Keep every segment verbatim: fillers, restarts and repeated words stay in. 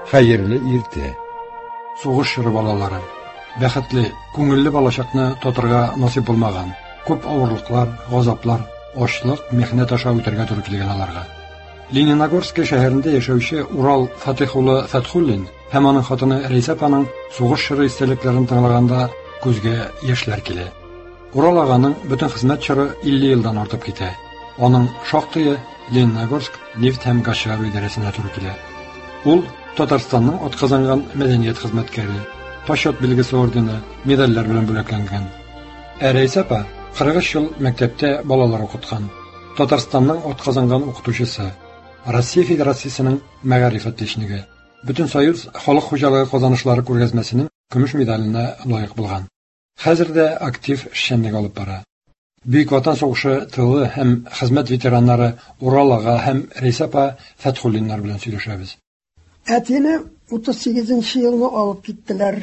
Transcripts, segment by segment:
Хәерле иртә. Сугыш чоры балалары. Бәхетле, күңелле балачакны тотырга насип булмаган. Күп авырлыклар, газаплар, ачлык, мехнәт аша үтәргә туры килгән аларга. Лениногорск шәһәрендә яшәүче Урал Фатих улы Фатхуллин һәм аның хатыны Рәйсә апаның сугыш чоры истәлекләрен тыңлаганда күзгә яшьләр килә. Урал аганың бөтен хезмәт чоры илле елдан артып китә. Аның шактые Лениногорск нефть һәм газ чыгару идарәсенә туры килә. Ул Татарстанның атказанган мәдәният хезмәткәре, Пашот билгесе ордены, медальләр белән бүләкләнгән. Ә Рәйсә апа кырык өч ел мәктәптә балалар укыткан. Татарстанның атказанган укытучысы, Россия Федерациясенең мәгариф отличнигы, Бөтен Союз халык хуҗалыгы казанышлары күргәзмәсенең көмеш медаленә лаек булган. Хәзер дә актив эшчәнлек алып бара. Бөек Ватан сугышы тылы һәм хезмәт ветераннары Урал ага һәм Рәйсә апа Фатхуллиннар белән сөйләшәбез. Әтине утыз сигезенче елны алып киттеләр.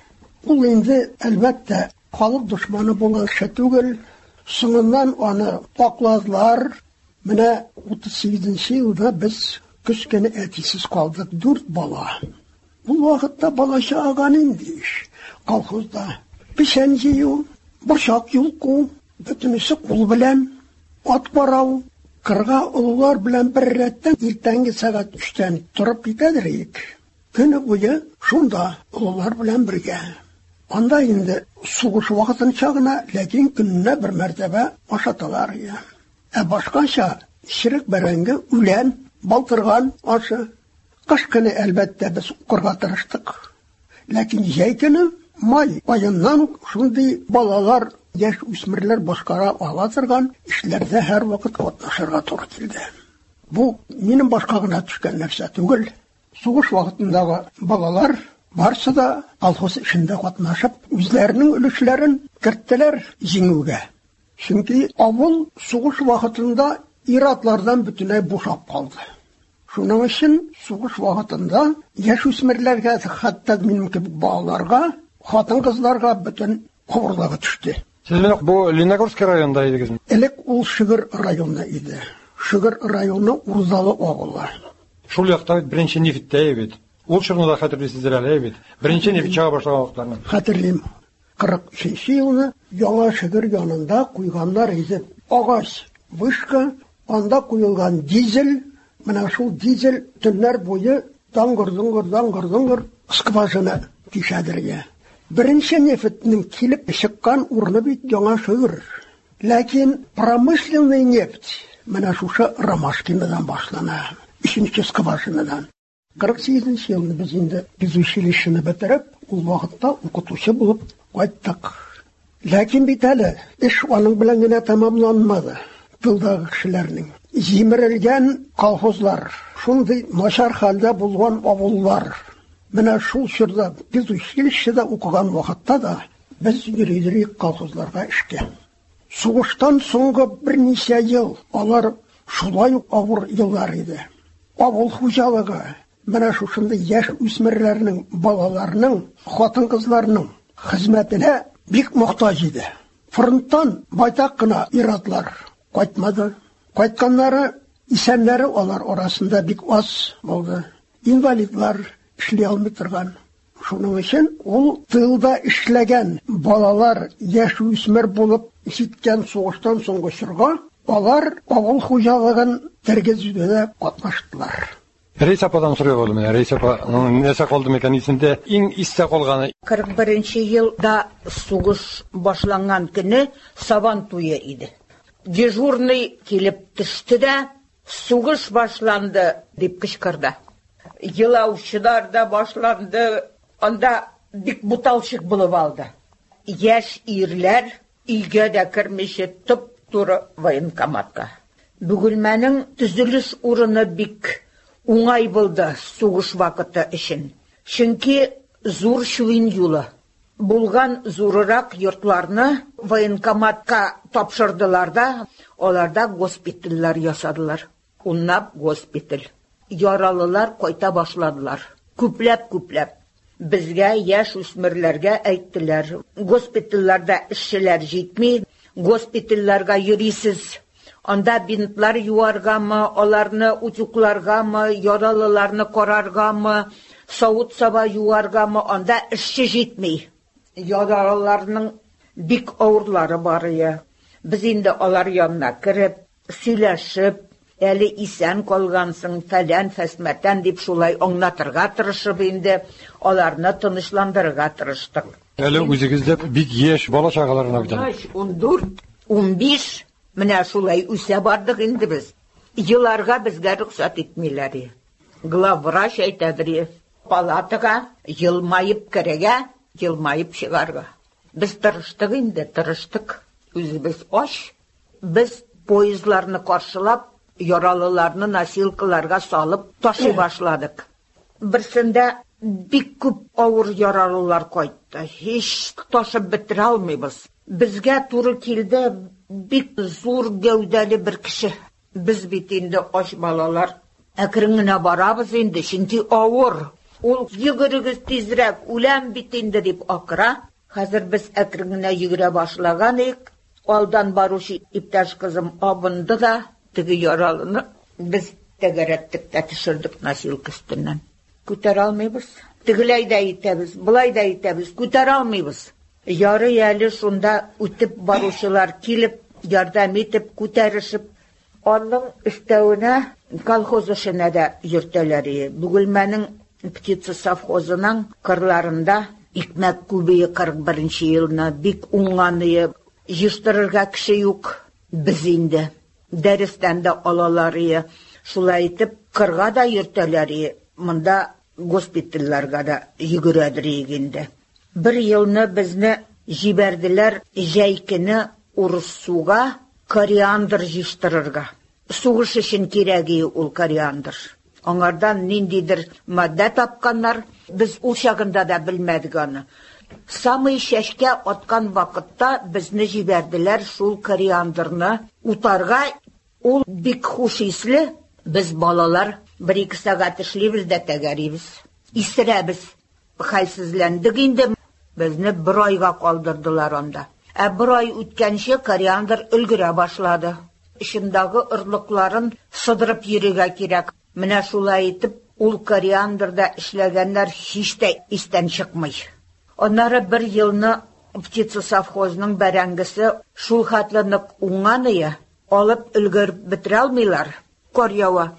Ул инде әлбәттә халык дошманы булган кеше түгел. Соңыннан аны пакладылар. Менә утыз сигезенче елда без кечкенә әтисез калдык, дүрт бала. Ул вакытта балача аган инде иш. Колхозда печән җыю, борчак юлку, бөтенесе кул белән ат барау. Кырга улулар белән бер рәттән иртәнге сәгать өчтән торып китәдер идек. Көне буе шунда улулар белән бергә. Анда инде сугыш вакытынча гына, ләкин көненә бер мәртәбә ашаталар иде. Ә башкача чирек бәрәңге, үлән, балтырган ашы. Кыш көне әлбәттә без укырга тырыштык. Ләкин җәй көне май аеннан шундый балалар, яшь үсмерләр башкара ала торган эшләрдә һәр вакыт катнашырга туры килде. Бу минем башка гына төшкән нәрсә түгел. Сугыш вакытындагы балалар барсы да колхоз эшендә катнашып, үзләренең өлешләрен керттеләр җиңүгә. Чөнки авыл сугыш вакытында ир-атлардан бөтенләй бушап калды. Шуның өчен сугыш вакытында яшь үсмерләргә, хәтта минем кебек балаларга, хатын-кызларга бөтен авырлыгы төште. Сез бу Лениногорск районында идегезме? Элек ул Шыгыр районында иде. Шыгыр районы Урзалы авылы. Шул якта беренче нефттә бит. Ул чорны да хәтерлисездер әле бит. Беренче нефт чыга башлаган вакытларны. Хәтерлим. кырык өченче елны яңа Шыгыр янында куйганнар иде. Агач, вышка, анда куелган дизель. Менә шул дизель төннәр буе даңгыр-дыңгыр, даңгыр-дыңгыр скважина тишәдергә. Беренче нефтнең килеп чыккан урыны бит яңа Шыгыр. Ләкин промышленный нефть менә шушы Ромашкинадан башлана. Өченче скважинадан. кырык сигезенче елны без инде педучилищены бетереп, ул вакытта укытучы булып кайттык. Ләкин бит әле эш аның белән генә тәмамланмады. Тылдагы кешеләрнең җимерелгән колхозлар, шундый начар хәлдә булган авыллар. Менә шул чорда педучилищеда укыган вакытта да без йөридек колхозларга эшкә. Сугыштан соңгы берничә ел алар шулай ук авыр еллар иде. Авыл хуҗалыгы менә шушындай яшь үсмерләрнең, балаларның, хатын-кызларның хезмәтенә бик мохтаҗ иде. Фронттан байтак кына ир-атлар кайтмады. Кайтканнары, исәннәре алар арасында бик аз булды. Инвалидлар эшли алмый торган. Шуның өчен ул тылда эшләгән балалар, яшь үсмер булып җиткән сугыштан соңгы чорга, алар авыл хуҗалыгын тергезүдә катнаштылар. Рәйсә ападан сорый булды менә. Рәйсә апаның нәрсә калды механизмда иң истә калганы? кырык беренче елда сугыш башланган көне Сабан туе иде. Дежурный килеп төште дә, сугыш башланды дип кычкырды. Елаучылар да башланды. Анда бик буталчык булып алды. Яшь ирләр өйгә дә кермичә туп-туры военкоматка. Бөгелмәнең төзелеш урыны бик уңай булды сугыш вакыты өчен. Чөнки зур Чуин юлы. Булган зурырак йортларны военкоматка тапшырдылар да, аларда госпитальләр ясадылар. Уннап госпиталь. Яралылар кайта башладылар. Күпләп-күпләп. Безгә яшь үсмерләргә әйттеләр. Госпитальләрдә эшчеләр җитми, госпитальләргә йөрисез. Анда бинтлар юаргамы, аларны утюкларгамы, яралыларны караргамы, савыт-саба юаргамы анда эшче җитми. Яралыларның бик авырлары бар ия. Без инде алар янына кирип, сөйләшеп, әле исән калгансың, фәлән фәсмәтән дип шулай аңлатырга тырышып инде аларны тынычландырырга тырыштык. Әле үзегездә бик яшь бала чагаларына бит. он дүрт, он биш менә шулай үсә бардык инде без. Еларга безгә рөхсәт итмиләр. Главврач әйтәдер, палатага елмайып керегә, елмайып чыгарга. Без тырыштык инде, тырыштык. Үзебез аш, без поездларны каршылап, яралыларны носилкаларга салып ташый башладык. Берсендә бик күп авыр яралылар кайтты. Һич ташып бетерә алмыйбыз. Безгә туры килде бик зур гәүдәле бер кеше. Без бит инде аш балалар. Әкрен генә барабыз инде, чөнки авыр. Ул йөгерегез тизрәк, үләм бит инде дип акыра. Хәзер без әкрен генә йөгерә башлаган идек. Алдан баручы иптәш кызым абынды да, теге яралыны без тәгәрәттек тә төшердек носилка өстеннән. Күтәрә алмыйбыз. Тегеләй дә итәбез, булай да итәбез, күтәрә алмыйбыз. Яры әле шунда үтеп баручылар килеп, ярдәм итеп, күтәрешеп, аның өстәвенә колхоз эшенә дә йөртәләр. Бүгелмәнең птица совхозының кырларында икмәк күбее кырык беренче елны бик уңганы. Җыштырырга кеше юк. Без инде дәрестән дә алалар. Шулай итеп кырга да йөртәләр. Монда госпитальләргә дә йөгерәдер инде. Бер елны безне җибәрделәр җәйкене урысуга кориандр җыштырырга. Сугыш өчен кирәге ул кориандр. Аңардан ниндидер матдә тапканнар. Без ул чагында да белмәдек аны. Самый шәшкә аткан вакытта безне җибәрделәр шул кориандрны утарга. Ул бик хуш исле. Без балалар бер-ике сәгать эшлибез дә тәгәрибез. Исерәбез. Хәлсезләндек инде. Безне бер айга калдырдылар анда. Ә бер ай үткәнче кориандр өлгерә башлады. Ишендәге ырлыкларын сыдырып йөрергә кирәк. Менә шулай итеп, ул кориандрда эшләгәннәр һич тә истән чыкмый. Аннары бер елны птица совхозның бәрәңгесе шул хәтленык уңганы, алып өлгереп бетерә алмыйлар. Кар ява.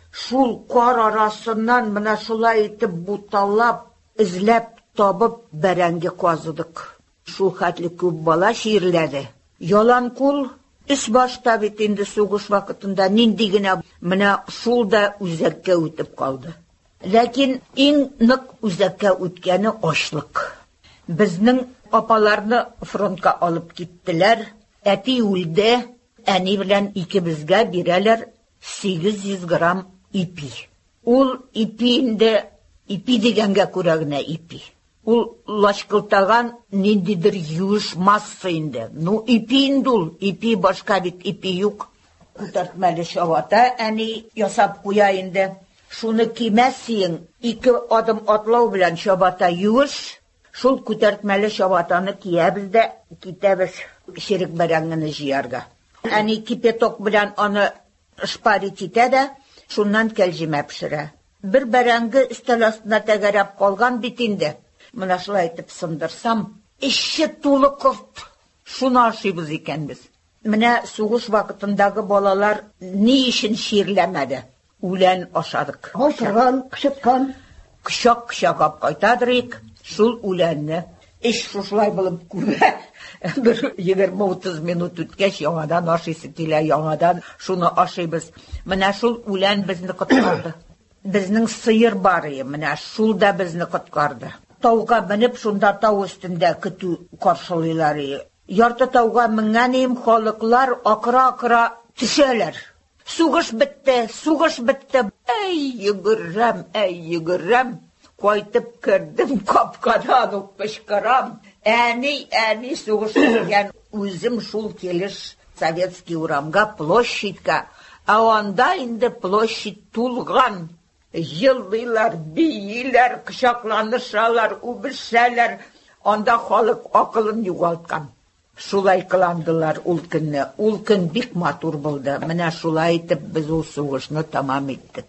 Шул кар арасыннан менә шулай итеп буталап, эзләп табып бәрәңге казыдык. Шул хәтле күп бала ширләде. Яланкул Үс башта бит инде сугыш вакытында нинди генә менә шул да үзәккә үтеп калды. Ләкин иң нык үзәккә үткәне ачлык. Безнең апаларны фронтка алып киттеләр. Әти үлде, әни белән икебезгә бирәләр сигез йөз грамм ипи. Ул ипи инде ипи дигәнгә күрә генә ипи. Ул лашкылтаган ниндидер юш масса инде. Ну, ипи инде ул. Ипи башка бит ипи юк. Күтәртмәле чабата әни ясап куя инде. Шуны кимәсең, ике адым атлау белән чабата юш. Шул күтәртмәле чабатаны киябез дә китәбез ширек бәрәңгене җыярга. Әни кипеток белән аны шпарит итә дә, шуннан кәлҗимә пешерә. Бер бәрәңге өстәл астына тәгәрәп калган бит инде. Менә шулай итеп сындырсам, эче тулы корт. Шуны ашыйбыз икәнбез. Менә сугыш вакытындагы балалар ни өчен ширләмәде? Үлән ашадык. Ашаган, кычыткан. Кычак-кычак ап кайтадырык. Шул үләнне. Эш шулай булып күрә. Бер егерме-утыз минут үткәч яңадан ашыйсы килә, яңадан шуны ашыйбыз. Менә шул үлән безне коткарды. Безнең сыер бар иде, менә шул да безне коткарды. Тауга менеп шунда тау өстендә көтү каршылыйлар. Ярты тауга менгәнем халыклар акыра-акыра төшәләр. Сугыш бетте, сугыш бетте. Әй, йөгерәм, әй, йөгерәм. Кайтып кердем капкадан ук кычкырам. Әни, әни сугыш дигән үзем шул килеш советский урамга, площадька. Ә анда инде площадь тулган. Йыллыйлар, бийләр, кычакланышалар, үбешәләр. Анда халык акылын югалткан. Шулай кыландылар ул көнне. Ул көн бик матур булды. Менә шулай итеп без ул сугышны тамам иттек.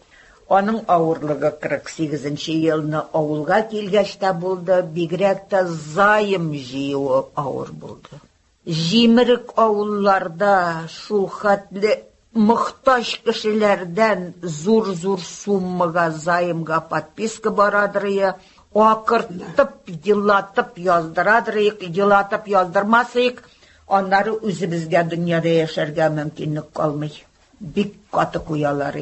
Аның авырлыгы кырык сигезенче елны авылга килгәч тә булды, бигрәк тә зайым җыюы авыр булды. Җимерек авылларда шул хәтле мохтаҗ кешеләрдән зур-зур суммага займга подписка барадыр, акыртып, елатып яздырадыр, елатып яздырмасыйк, аннары үзебезгә дөньяда яшәргә мөмкинлек калмый. Бик каты куялар.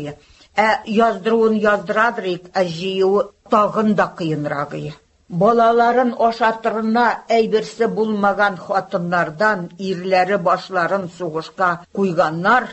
Ә яздыруын яздырадыр, ә җыюы тагын да кыенрагы. Балаларын ашатырына әйберсе булмаган хатыннардан ирләре башларын сугышка куйганнар,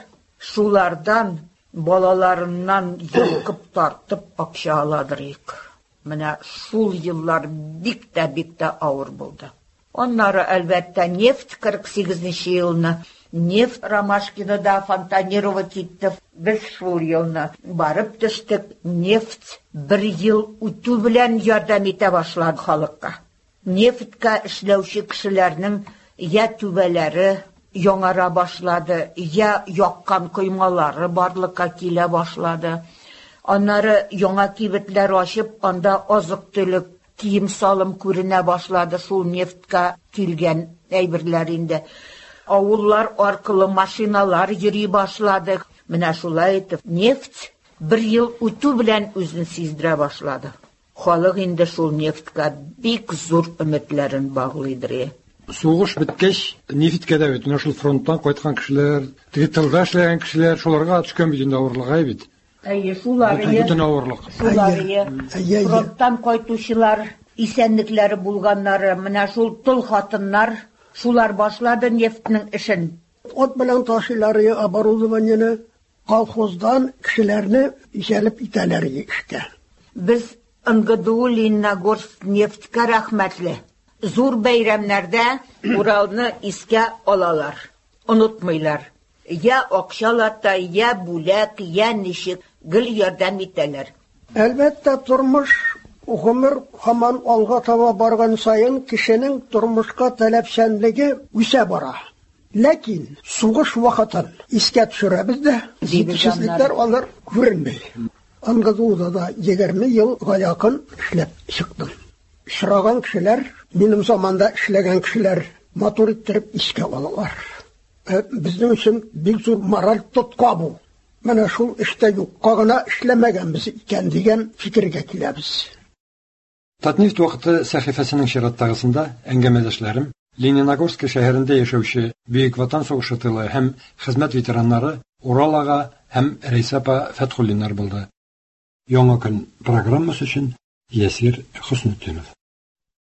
шулардан балаларыннан йолкып тартып акча аладыр. Менә шул еллар бик тә бик тә авыр булды. Аннары әлбәттә нефть кырык сигезенче елны нефть Ромашкинада фонтанировать итте. Без шул елны барып төштек. Нефть бер ел үтү белән ярдәм итә башлады халыкка. Нефтькә эшләүче кешеләрнең я түбәләре яңара башлады, я яккан коймалары барлыкка килә башлады. Аннары яңа кибетләр ачып, анда азык-төлек, кием салым күренә башлады, шул нефткә килгән әйберләр инде. Авыллар аркылы машиналар йөри башлады. Менә шулай итеп, нефть бер ел үтү белән үзен сиздерә башлады. Халык инде шул нефткә бик зур өметләрен баглыйдыр. Сугыш биткәч, нефткә дә бит, шул фронттан кайткан кешеләр, тилдә эшләгән кешеләр, шуларга төшкән бит инде авырлыгы бит. Әйе, шулар бөтен авырлык. Шулар фронттан кайтучылар, исәнлекләре булганнары, менә шул тол хатыннар, шулар башлады нефтнең эшен. От белән ташылары оборудованиене колхоздан кешеләрне исәлеп итәләр икән. Без эн гэ дэ у Лениногорск нефткә рәхмәтле. Зур бәйрәмнәрдә Уралны искә алалар, онытмыйлар. Я акчалата, я бүләк, я ничек гел ярдәм итәләр. Әлбәттә, тормыш гомер һаман алга таба барган саен кешенең тормышка таләпчәнлеге үсә бара. Ләкин сугыш вакытын искә төшерәбез дә, җитешсезлекләр алар күренмәй. эн гэ дэ у'да да егерме елга якын эшләп чыктым. Шыраган кешеләр, минем заманда эшләгән кешеләр матур иттереп искә алалар. Безнең өчен бик зур мораль тотка бу. Менә шул эштә юкка гына эшләмәгәнбез икән дигән фикергә киләбез. Татнефть вакыты сәхифәсенең чираттагысында әңгәмәдәшләрем Лениногорск шәһәрендә яшәүче Бөек Ватан сугышы тылы һәм хезмәт ветераннары Урал ага һәм Рәйсапа Фәтхуллиннар булды. Яңа көн программасы өчен Ясир Хөснетдинов.